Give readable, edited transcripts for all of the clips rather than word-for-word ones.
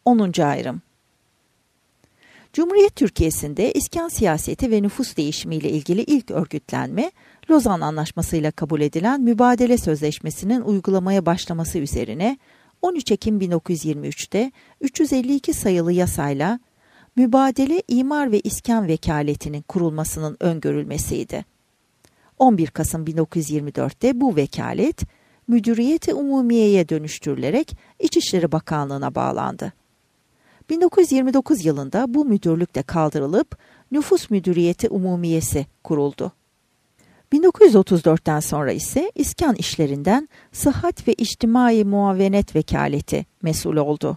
10. ayrım. Cumhuriyet Türkiye'sinde iskan siyaseti ve nüfus değişimiyle ilgili ilk örgütlenme, Lozan Anlaşması'yla kabul edilen Mübadele Sözleşmesi'nin uygulamaya başlaması üzerine 13 Ekim 1923'te 352 sayılı yasayla Mübadele İmar ve İskan Vekaleti'nin kurulmasının öngörülmesiydi. 11 Kasım 1924'te bu vekalet, Müdüriyet-i Umumiye'ye dönüştürülerek İçişleri Bakanlığı'na bağlandı. 1929 yılında bu müdürlük de kaldırılıp Nüfus Müdüriyeti Umumiyesi kuruldu. 1934'ten sonra ise iskan işlerinden Sıhhat ve İçtimai Muavenet Vekaleti mesul oldu.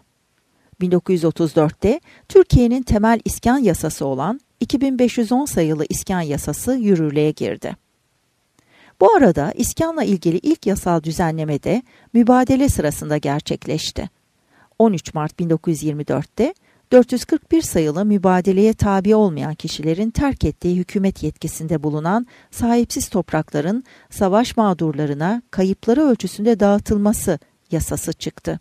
1934'te Türkiye'nin temel iskan yasası olan 2510 sayılı iskan yasası yürürlüğe girdi. Bu arada iskanla ilgili ilk yasal düzenleme de mübadele sırasında gerçekleşti. 13 Mart 1924'te 441 sayılı mübadeleye tabi olmayan kişilerin terk ettiği hükümet yetkisinde bulunan sahipsiz toprakların savaş mağdurlarına kayıpları ölçüsünde dağıtılması yasası çıktı.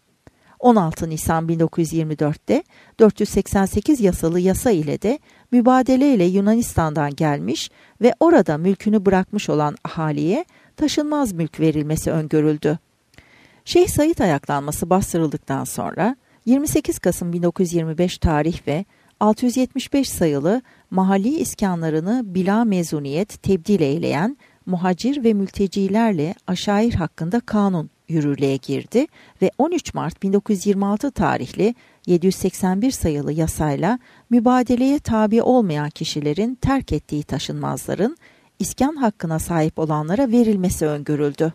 16 Nisan 1924'te 488 yasalı yasa ile de mübadele ile Yunanistan'dan gelmiş ve orada mülkünü bırakmış olan ahaliye taşınmaz mülk verilmesi öngörüldü. Şeyh Said ayaklanması bastırıldıktan sonra 28 Kasım 1925 tarih ve 675 sayılı mahalli iskanlarını bila mezuniyet tebdil eyleyen muhacir ve mültecilerle aşair hakkında kanun yürürlüğe girdi ve 13 Mart 1926 tarihli 781 sayılı yasayla mübadeleye tabi olmayan kişilerin terk ettiği taşınmazların iskan hakkına sahip olanlara verilmesi öngörüldü.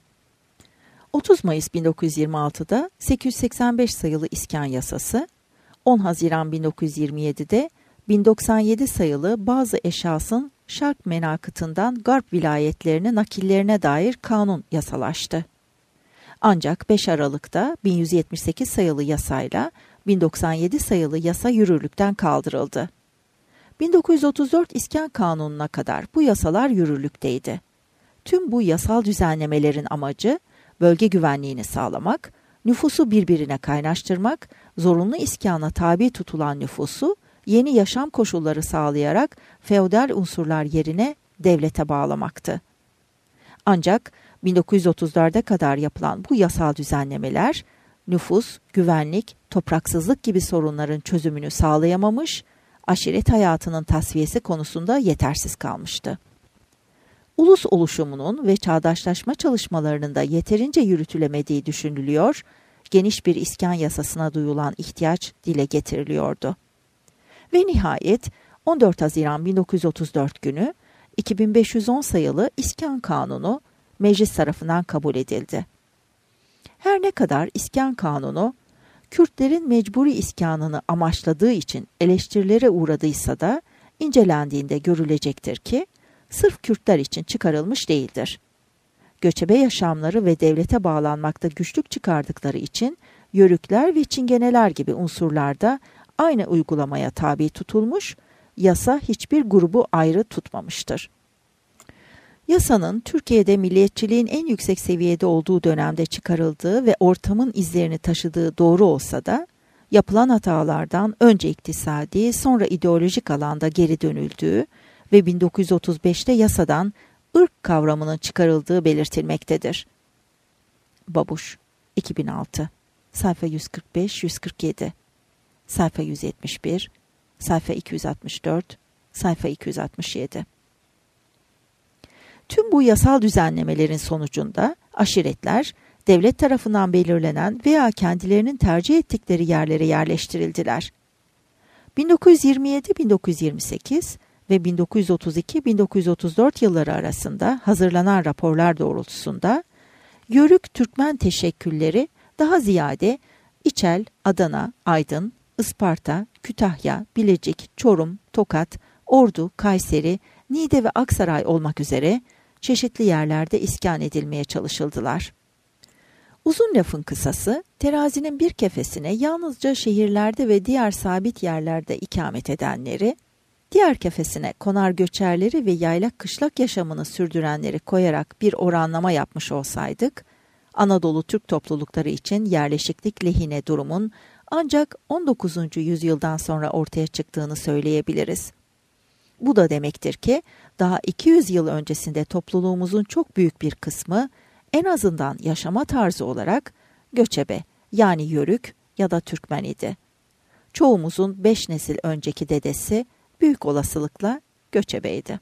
30 Mayıs 1926'da 885 sayılı iskan yasası, 10 Haziran 1927'de 1097 sayılı bazı eşhasın Şark menakıtından Garp vilayetlerine nakillerine dair kanun yasalaştı. Ancak 5 Aralık'ta 1178 sayılı yasayla 1097 sayılı yasa yürürlükten kaldırıldı. 1934 İskan Kanunu'na kadar bu yasalar yürürlükteydi. Tüm bu yasal düzenlemelerin amacı, bölge güvenliğini sağlamak, nüfusu birbirine kaynaştırmak, zorunlu iskana tabi tutulan nüfusu yeni yaşam koşulları sağlayarak feodal unsurlar yerine devlete bağlamaktı. Ancak 1930'larda kadar yapılan bu yasal düzenlemeler, nüfus, güvenlik, topraksızlık gibi sorunların çözümünü sağlayamamış, aşiret hayatının tasfiyesi konusunda yetersiz kalmıştı. Ulus oluşumunun ve çağdaşlaşma çalışmalarının da yeterince yürütülemediği düşünülüyor, geniş bir iskan yasasına duyulan ihtiyaç dile getiriliyordu. Ve nihayet 14 Haziran 1934 günü 2510 sayılı İskan Kanunu meclis tarafından kabul edildi. Her ne kadar İskan Kanunu, Kürtlerin mecburi iskanını amaçladığı için eleştirilere uğradıysa da incelendiğinde görülecektir ki, sırf Kürtler için çıkarılmış değildir. Göçebe yaşamları ve devlete bağlanmakta güçlük çıkardıkları için Yörükler ve Çingeneler gibi unsurlarda aynı uygulamaya tabi tutulmuş, yasa hiçbir grubu ayrı tutmamıştır. Yasanın Türkiye'de milliyetçiliğin en yüksek seviyede olduğu dönemde çıkarıldığı ve ortamın izlerini taşıdığı doğru olsa da, yapılan hatalardan önce iktisadi, sonra ideolojik alanda geri dönüldüğü ve 1935'te yasadan ırk kavramının çıkarıldığı belirtilmektedir. Babuş, 2006, sayfa 145-147, sayfa 171, sayfa 264, sayfa 267. Tüm bu yasal düzenlemelerin sonucunda aşiretler, devlet tarafından belirlenen veya kendilerinin tercih ettikleri yerlere yerleştirildiler. 1927-1928 ve 1932-1934 yılları arasında hazırlanan raporlar doğrultusunda, Yörük Türkmen teşekkülleri daha ziyade İçel, Adana, Aydın, Isparta, Kütahya, Bilecik, Çorum, Tokat, Ordu, Kayseri, Niğde ve Aksaray olmak üzere çeşitli yerlerde iskan edilmeye çalışıldılar. Uzun lafın kısası, terazinin bir kefesine yalnızca şehirlerde ve diğer sabit yerlerde ikamet edenleri, diğer kefesine konar göçerleri ve yaylak kışlak yaşamını sürdürenleri koyarak bir oranlama yapmış olsaydık, Anadolu Türk toplulukları için yerleşiklik lehine durumun ancak 19. yüzyıldan sonra ortaya çıktığını söyleyebiliriz. Bu da demektir ki daha 200 yıl öncesinde topluluğumuzun çok büyük bir kısmı en azından yaşama tarzı olarak göçebe yani Yörük ya da Türkmen idi. Çoğumuzun 5 nesil önceki dedesi büyük olasılıkla göçebeydi.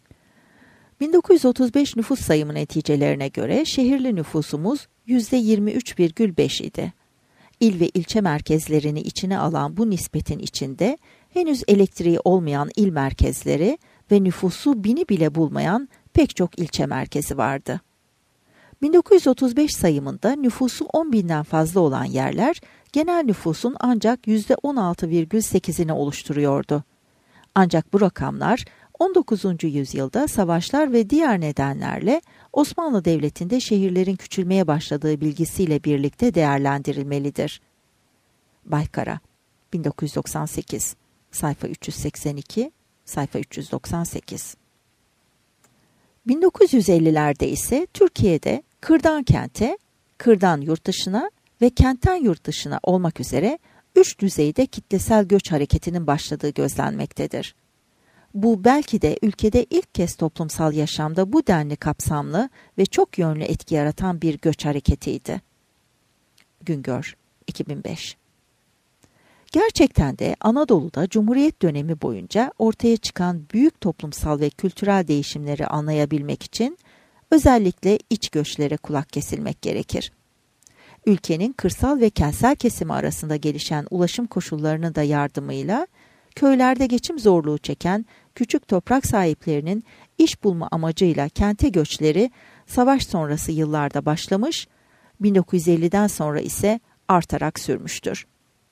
1935 nüfus sayımı neticelerine göre şehirli nüfusumuz %23,5 idi. İl ve ilçe merkezlerini içine alan bu nispetin içinde henüz elektriği olmayan il merkezleri ve nüfusu 1000'i bile bulmayan pek çok ilçe merkezi vardı. 1935 sayımında nüfusu 10.000'den fazla olan yerler genel nüfusun ancak %16,8'ini oluşturuyordu. Ancak bu rakamlar 19. yüzyılda savaşlar ve diğer nedenlerle Osmanlı Devleti'nde şehirlerin küçülmeye başladığı bilgisiyle birlikte değerlendirilmelidir. Baykara, 1998, sayfa 382, sayfa 398. 1950'lerde ise Türkiye'de kırdan kente, kırdan yurt dışına ve kentten yurt dışına olmak üzere 3 düzeyde kitlesel göç hareketinin başladığı gözlenmektedir. Bu belki de ülkede ilk kez toplumsal yaşamda bu denli kapsamlı ve çok yönlü etki yaratan bir göç hareketiydi. Güngör, 2005. Gerçekten de Anadolu'da Cumhuriyet dönemi boyunca ortaya çıkan büyük toplumsal ve kültürel değişimleri anlayabilmek için özellikle iç göçlere kulak kesilmek gerekir. Ülkenin kırsal ve kentsel kesimi arasında gelişen ulaşım koşullarının da yardımıyla köylerde geçim zorluğu çeken küçük toprak sahiplerinin iş bulma amacıyla kente göçleri savaş sonrası yıllarda başlamış, 1950'den sonra ise artarak sürmüştür.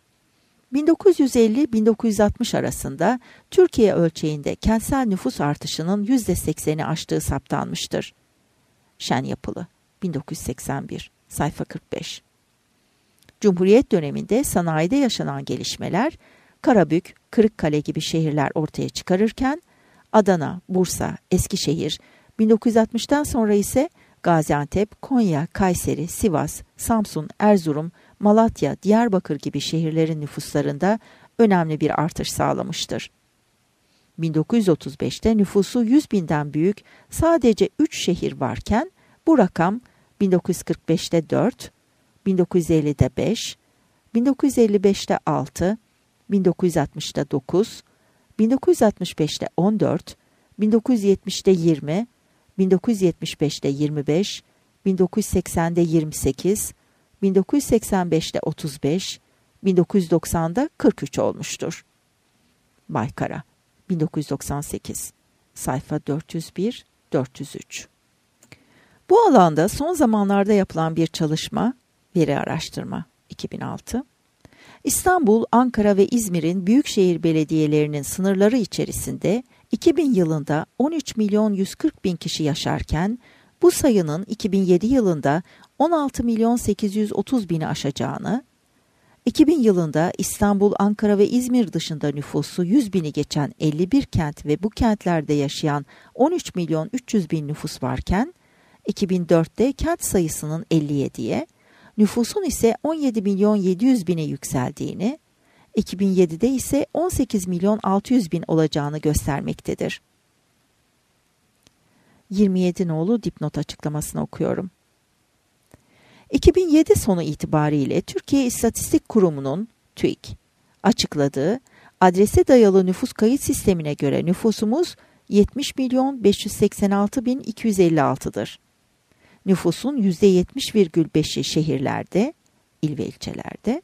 1950-1960 arasında Türkiye ölçeğinde kentsel nüfus artışının %80'i aştığı saptanmıştır. Şen Yapılı, 1981, sayfa 45. Cumhuriyet döneminde sanayide yaşanan gelişmeler, Karabük, Kırıkkale gibi şehirler ortaya çıkarırken, Adana, Bursa, Eskişehir, 1960'tan sonra ise Gaziantep, Konya, Kayseri, Sivas, Samsun, Erzurum, Malatya, Diyarbakır gibi şehirlerin nüfuslarında önemli bir artış sağlamıştır. 1935'te nüfusu 100.000'den büyük sadece 3 şehir varken bu rakam 1945'te 4, 1950'de 5, 1955'te 6, 1960'da 9, 1965'te 14, 1970'te 20, 1975'te 25, 1980'de 28, 1985'te 35, 1990'da 43 olmuştur. Baykara, 1998, sayfa 401-403. Bu alanda son zamanlarda yapılan bir çalışma, veri araştırma, 2006, İstanbul, Ankara ve İzmir'in büyükşehir belediyelerinin sınırları içerisinde 2000 yılında 13.140.000 kişi yaşarken, bu sayının 2007 yılında 16.830.000'i aşacağını, 2000 yılında İstanbul, Ankara ve İzmir dışında nüfusu 100.000'i geçen 51 kent ve bu kentlerde yaşayan 13.300.000 nüfus varken, 2004'te kent sayısının 57'ye, nüfusun ise 17.700.000'e yükseldiğini, 2007'de ise 18.600.000 olacağını göstermektedir. 27 nolu dipnot açıklamasını okuyorum. 2007 sonu itibariyle Türkiye İstatistik Kurumu'nun TÜİK açıkladığı adrese dayalı nüfus kayıt sistemine göre nüfusumuz 70.586.256'dır. Nüfusun %70,5'i şehirlerde, il ve ilçelerde,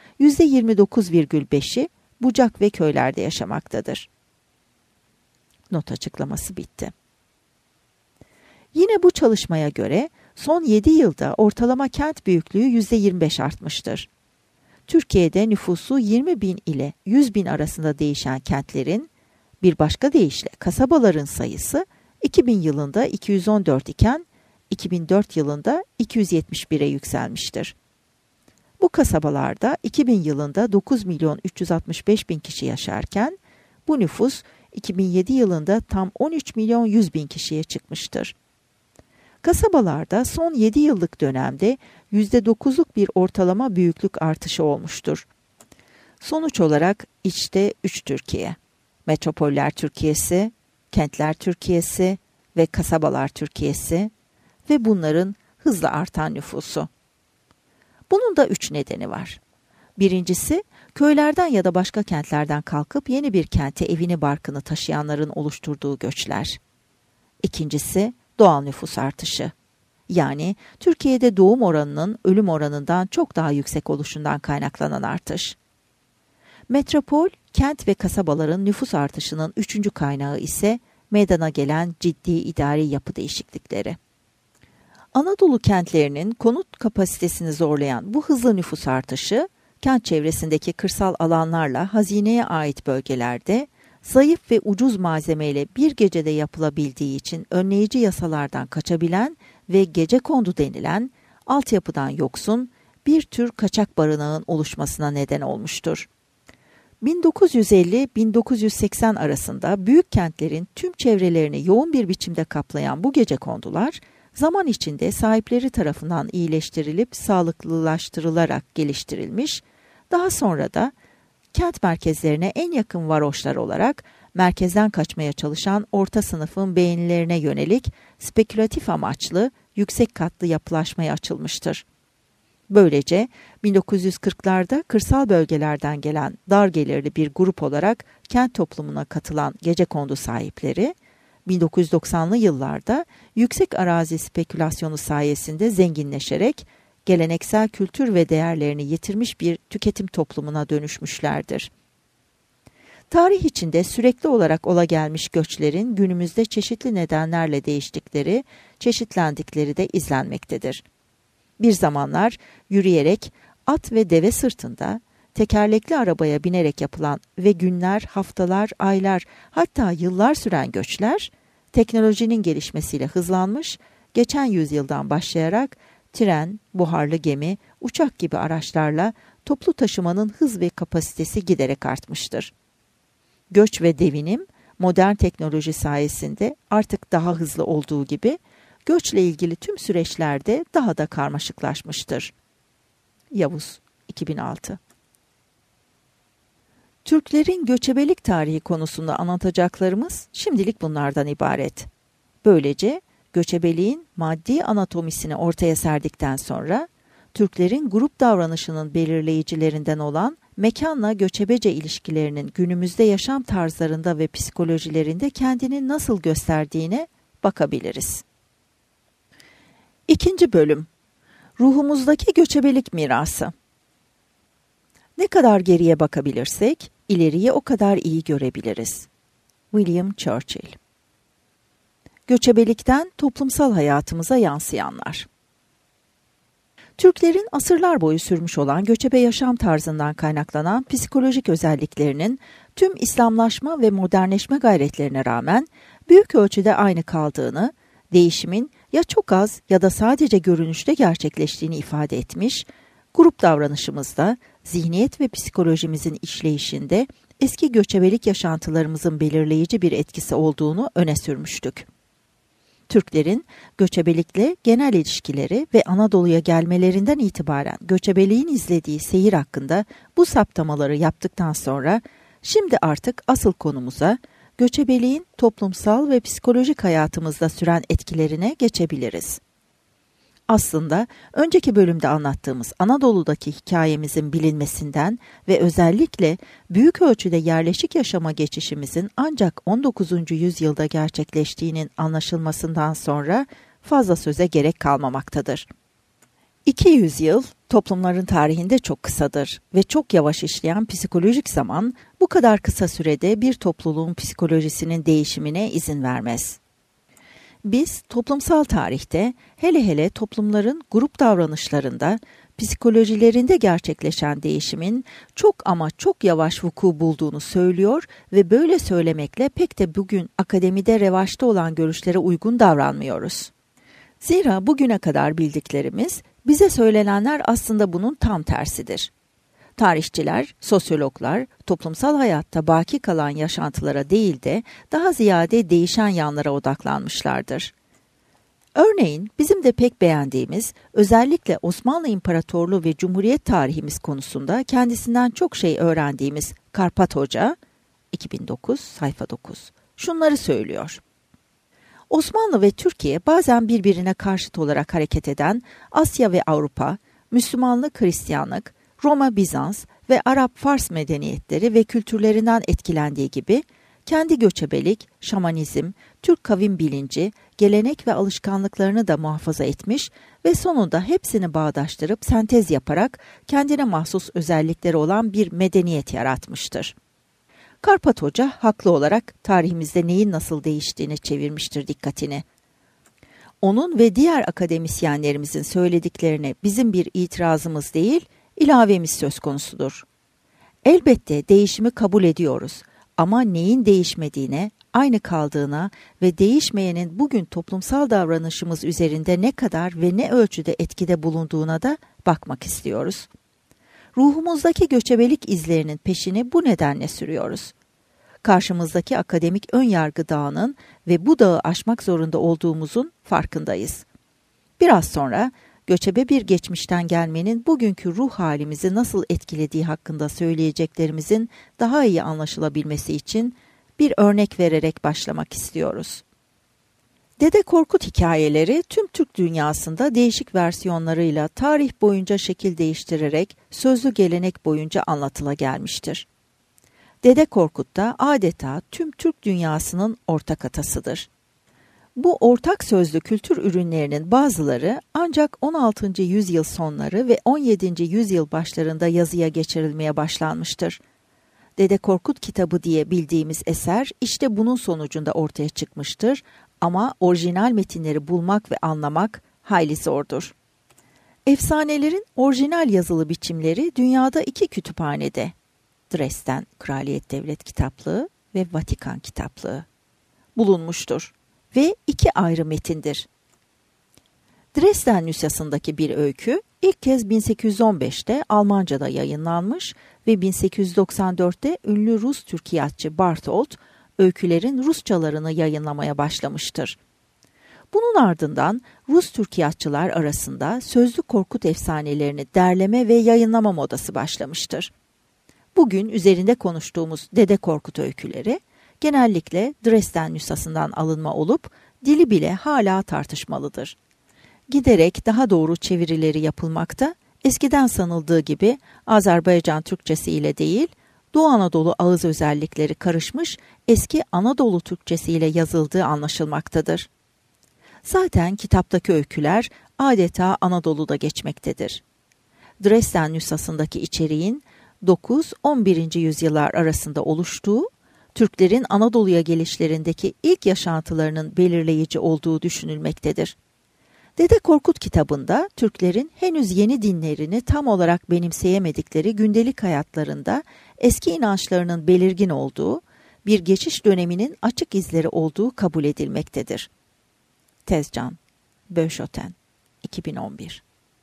%29,5'i bucak ve köylerde yaşamaktadır. Not açıklaması bitti. Yine bu çalışmaya göre son 7 yılda ortalama kent büyüklüğü %25 artmıştır. Türkiye'de nüfusu 20.000 ile 100.000 arasında değişen kentlerin, bir başka deyişle kasabaların sayısı 2000 yılında 214 iken 2004 yılında 271'e yükselmiştir. Bu kasabalarda 2000 yılında 9.365.000 kişi yaşarken bu nüfus 2007 yılında tam 13.100.000 kişiye çıkmıştır. Kasabalarda son 7 yıllık dönemde %9'luk bir ortalama büyüklük artışı olmuştur. Sonuç olarak içte 3 Türkiye. Metropoller Türkiye'si, kentler Türkiye'si ve kasabalar Türkiye'si ve bunların hızla artan nüfusu. Bunun da 3 nedeni var. Birincisi, köylerden ya da başka kentlerden kalkıp yeni bir kente evini barkını taşıyanların oluşturduğu göçler. İkincisi, doğal nüfus artışı. Yani Türkiye'de doğum oranının ölüm oranından çok daha yüksek oluşundan kaynaklanan artış. Metropol, kent ve kasabaların nüfus artışının 3. kaynağı ise meydana gelen ciddi idari yapı değişiklikleri. Anadolu kentlerinin konut kapasitesini zorlayan bu hızlı nüfus artışı, kent çevresindeki kırsal alanlarla hazineye ait bölgelerde zayıf ve ucuz malzemeyle bir gecede yapılabildiği için önleyici yasalardan kaçabilen ve gecekondu denilen altyapıdan yoksun bir tür kaçak barınağın oluşmasına neden olmuştur. 1950-1980 arasında büyük kentlerin tüm çevrelerini yoğun bir biçimde kaplayan bu gecekondular, zaman içinde sahipleri tarafından iyileştirilip sağlıklılaştırılarak geliştirilmiş, daha sonra da kent merkezlerine en yakın varoşlar olarak merkezden kaçmaya çalışan orta sınıfın beğenilerine yönelik spekülatif amaçlı yüksek katlı yapılaşmaya açılmıştır. Böylece 1940'larda kırsal bölgelerden gelen dar gelirli bir grup olarak kent toplumuna katılan gecekondu sahipleri, 1990'lı yıllarda yüksek arazi spekülasyonu sayesinde zenginleşerek geleneksel kültür ve değerlerini yitirmiş bir tüketim toplumuna dönüşmüşlerdir. Tarih içinde sürekli olarak ola gelmiş göçlerin günümüzde çeşitli nedenlerle değiştikleri, çeşitlendikleri de izlenmektedir. Bir zamanlar yürüyerek, at ve deve sırtında, tekerlekli arabaya binerek yapılan ve günler, haftalar, aylar, hatta yıllar süren göçler, teknolojinin gelişmesiyle hızlanmış, geçen yüzyıldan başlayarak tren, buharlı gemi, uçak gibi araçlarla toplu taşımanın hız ve kapasitesi giderek artmıştır. Göç ve devinim, modern teknoloji sayesinde artık daha hızlı olduğu gibi, göçle ilgili tüm süreçlerde daha da karmaşıklaşmıştır. Yavuz, 2006. Türklerin göçebelik tarihi konusunda anlatacaklarımız şimdilik bunlardan ibaret. Böylece göçebeliğin maddi anatomisini ortaya serdikten sonra, Türklerin grup davranışının belirleyicilerinden olan mekanla göçebece ilişkilerinin günümüzde yaşam tarzlarında ve psikolojilerinde kendini nasıl gösterdiğine bakabiliriz. 2. bölüm. Ruhumuzdaki göçebelik mirası. Ne kadar geriye bakabilirsek, ileriyi o kadar iyi görebiliriz. William Churchill. Göçebelikten toplumsal hayatımıza yansıyanlar. Türklerin asırlar boyu sürmüş olan göçebe yaşam tarzından kaynaklanan psikolojik özelliklerinin tüm İslamlaşma ve modernleşme gayretlerine rağmen büyük ölçüde aynı kaldığını, değişimin ya çok az ya da sadece görünüşte gerçekleştiğini ifade etmiş, grup davranışımızda, zihniyet ve psikolojimizin işleyişinde eski göçebelik yaşantılarımızın belirleyici bir etkisi olduğunu öne sürmüştük. Türklerin göçebelikle genel ilişkileri ve Anadolu'ya gelmelerinden itibaren göçebeliğin izlediği seyir hakkında bu saptamaları yaptıktan sonra, şimdi artık asıl konumuza, göçebeliğin toplumsal ve psikolojik hayatımızda süren etkilerine geçebiliriz. Aslında önceki bölümde anlattığımız Anadolu'daki hikayemizin bilinmesinden ve özellikle büyük ölçüde yerleşik yaşama geçişimizin ancak 19. yüzyılda gerçekleştiğinin anlaşılmasından sonra fazla söze gerek kalmamaktadır. 200 yıl toplumların tarihinde çok kısadır ve çok yavaş işleyen psikolojik zaman bu kadar kısa sürede bir topluluğun psikolojisinin değişimine izin vermez. Biz toplumsal tarihte hele hele toplumların grup davranışlarında, psikolojilerinde gerçekleşen değişimin çok ama çok yavaş vuku bulduğunu söylüyor ve böyle söylemekle pek de bugün akademide revaçta olan görüşlere uygun davranmıyoruz. Zira bugüne kadar bildiklerimiz, bize söylenenler aslında bunun tam tersidir. Tarihçiler, sosyologlar, toplumsal hayatta baki kalan yaşantılara değil de daha ziyade değişen yanlara odaklanmışlardır. Örneğin bizim de pek beğendiğimiz, özellikle Osmanlı İmparatorluğu ve Cumhuriyet tarihimiz konusunda kendisinden çok şey öğrendiğimiz Karpat Hoca, 2009 sayfa 9, şunları söylüyor. Osmanlı ve Türkiye bazen birbirine karşıt olarak hareket eden Asya ve Avrupa, Müslümanlık, Hristiyanlık, Roma, Bizans ve Arap-Fars medeniyetleri ve kültürlerinden etkilendiği gibi, kendi göçebelik, şamanizm, Türk kavim bilinci, gelenek ve alışkanlıklarını da muhafaza etmiş ve sonunda hepsini bağdaştırıp sentez yaparak kendine mahsus özellikleri olan bir medeniyet yaratmıştır. Karpat Hoca haklı olarak tarihimizde neyin nasıl değiştiğini çevirmiştir dikkatini. Onun ve diğer akademisyenlerimizin söylediklerine bizim bir itirazımız değil, ilavemiz söz konusudur. Elbette değişimi kabul ediyoruz ama neyin değişmediğine, aynı kaldığına ve değişmeyenin bugün toplumsal davranışımız üzerinde ne kadar ve ne ölçüde etkide bulunduğuna da bakmak istiyoruz. Ruhumuzdaki göçebelik izlerinin peşini bu nedenle sürüyoruz. Karşımızdaki akademik önyargı dağının ve bu dağı aşmak zorunda olduğumuzun farkındayız. Biraz sonra göçebe bir geçmişten gelmenin bugünkü ruh halimizi nasıl etkilediği hakkında söyleyeceklerimizin daha iyi anlaşılabilmesi için bir örnek vererek başlamak istiyoruz. Dede Korkut hikayeleri tüm Türk dünyasında değişik versiyonlarıyla tarih boyunca şekil değiştirerek sözlü gelenek boyunca anlatıla gelmiştir. Dede Korkut da adeta tüm Türk dünyasının ortak atasıdır. Bu ortak sözlü kültür ürünlerinin bazıları ancak 16. yüzyıl sonları ve 17. yüzyıl başlarında yazıya geçirilmeye başlanmıştır. Dede Korkut kitabı diye bildiğimiz eser işte bunun sonucunda ortaya çıkmıştır ama orijinal metinleri bulmak ve anlamak hayli zordur. Efsanelerin orijinal yazılı biçimleri dünyada 2 kütüphanede, Dresden Kraliyet Devlet Kitaplığı ve Vatikan Kitaplığı bulunmuştur ve 2 ayrı metindir. Dresden nüshasındaki bir öykü ilk kez 1815'te Almanca'da yayınlanmış ve 1894'te ünlü Rus türkiyatçı Barthold, öykülerin Rusçalarını yayınlamaya başlamıştır. Bunun ardından Rus türkiyatçılar arasında sözlü Korkut efsanelerini derleme ve yayınlama modası başlamıştır. Bugün üzerinde konuştuğumuz Dede Korkut öyküleri, genellikle Dresden nüshasından alınma olup, dili bile hala tartışmalıdır. Giderek daha doğru çevirileri yapılmakta, eskiden sanıldığı gibi Azerbaycan Türkçesi ile değil, Doğu Anadolu ağız özellikleri karışmış eski Anadolu Türkçesi ile yazıldığı anlaşılmaktadır. Zaten kitaptaki öyküler adeta Anadolu'da geçmektedir. Dresden nüshasındaki içeriğin 9-11. yüzyıllar arasında oluştuğu, Türklerin Anadolu'ya gelişlerindeki ilk yaşantılarının belirleyici olduğu düşünülmektedir. Dede Korkut kitabında Türklerin henüz yeni dinlerini tam olarak benimseyemedikleri gündelik hayatlarında eski inançlarının belirgin olduğu, bir geçiş döneminin açık izleri olduğu kabul edilmektedir. Tezcan, Böşöten, 2011.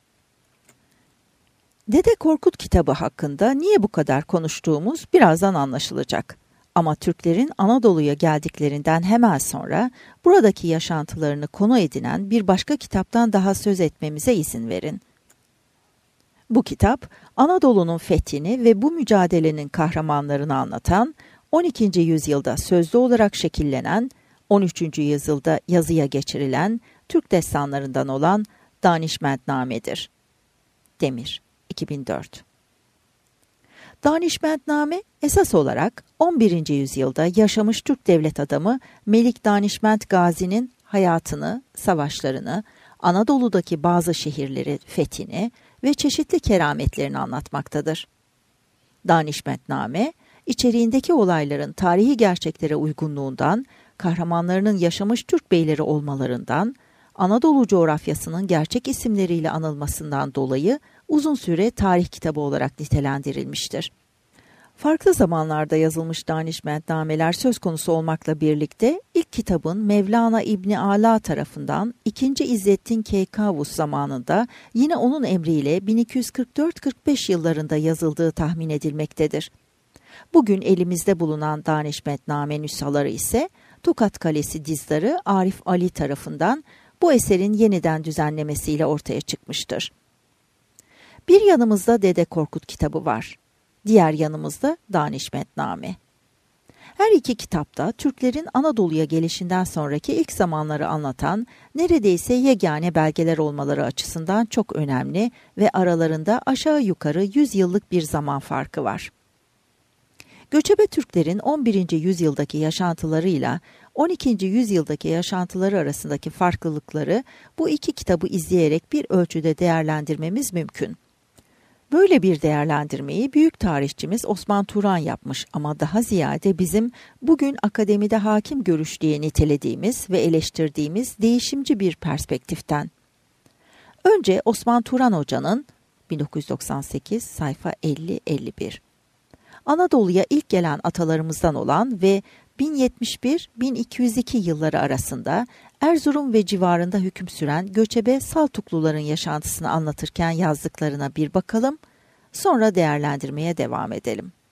Dede Korkut kitabı hakkında niye bu kadar konuştuğumuz birazdan anlaşılacak. Ama Türklerin Anadolu'ya geldiklerinden hemen sonra buradaki yaşantılarını konu edinen bir başka kitaptan daha söz etmemize izin verin. Bu kitap, Anadolu'nun fethini ve bu mücadelenin kahramanlarını anlatan, 12. yüzyılda sözlü olarak şekillenen, 13. yüzyılda yazıya geçirilen Türk destanlarından olan Danişmentname'dir. Demir, 2004. Danişmentname esas olarak 11. yüzyılda yaşamış Türk devlet adamı Melik Danişment Gazi'nin hayatını, savaşlarını, Anadolu'daki bazı şehirleri fethini ve çeşitli kerametlerini anlatmaktadır. Danişmentname, içeriğindeki olayların tarihi gerçeklere uygunluğundan, kahramanlarının yaşamış Türk beyleri olmalarından, Anadolu coğrafyasının gerçek isimleriyle anılmasından dolayı uzun süre tarih kitabı olarak nitelendirilmiştir. Farklı zamanlarda yazılmış danişmentnameler söz konusu olmakla birlikte ilk kitabın Mevlana İbni Ala tarafından 2. İzzettin Keykavus zamanında yine onun emriyle 1244-45 yıllarında yazıldığı tahmin edilmektedir. Bugün elimizde bulunan danişmentname nüshaları ise Tokat Kalesi dizdarı Arif Ali tarafından bu eserin yeniden düzenlemesiyle ortaya çıkmıştır. Bir yanımızda Dede Korkut kitabı var. Diğer yanımızda Danişmentname. Her iki kitapta Türklerin Anadolu'ya gelişinden sonraki ilk zamanları anlatan neredeyse yegane belgeler olmaları açısından çok önemli ve aralarında aşağı yukarı 100 yıllık bir zaman farkı var. Göçebe Türklerin 11. yüzyıldaki yaşantılarıyla 12. yüzyıldaki yaşantıları arasındaki farklılıkları bu iki kitabı izleyerek bir ölçüde değerlendirmemiz mümkün. Böyle bir değerlendirmeyi büyük tarihçimiz Osman Turan yapmış ama daha ziyade bizim bugün akademide hakim görüş diye nitelediğimiz ve eleştirdiğimiz değişimci bir perspektiften. Önce Osman Turan Hoca'nın 1998 sayfa 50-51. Anadolu'ya ilk gelen atalarımızdan olan ve 1071-1202 yılları arasında Erzurum ve civarında hüküm süren göçebe Saltukluların yaşantısını anlatırken yazdıklarına bir bakalım, sonra değerlendirmeye devam edelim.